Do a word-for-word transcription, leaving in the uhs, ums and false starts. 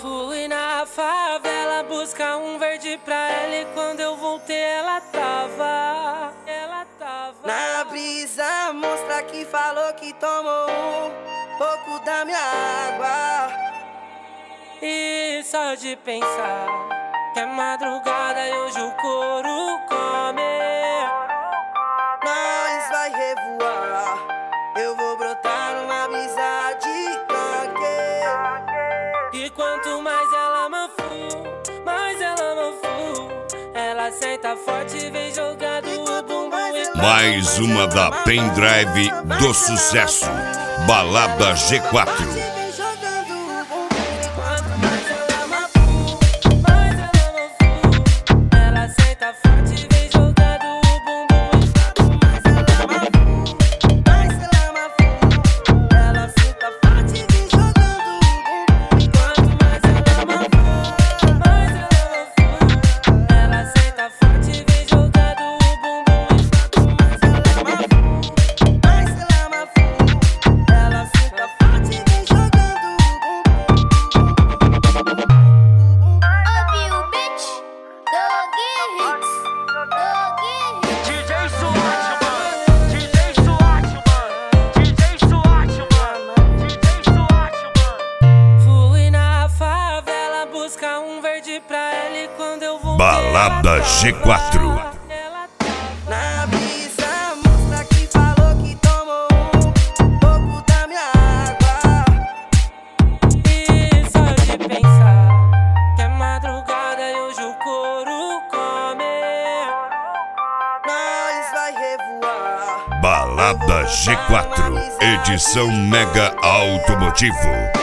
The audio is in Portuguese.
Fui na favela buscar um verde pra ela e quando eu voltei ela tava, ela tava na brisa, monstra que falou que tomou um pouco da minha água. E só de pensar que é madrugada e hoje o couro come. Nós vai revoar, eu vou brotar numa brisa de canque. E quanto mais ela mafu, mais ela mafu, ela senta forte e vem jogando o bumbum. Mais uma da Pendrive do sucesso, Balada G quatro. Balada G quatro. Na brisa, monstra que falou que tomou um pouco da minha água. E só de pensar que é madrugada e hoje o couro come. Nós vai revoar. Balada G quatro, edição Mega Automotivo.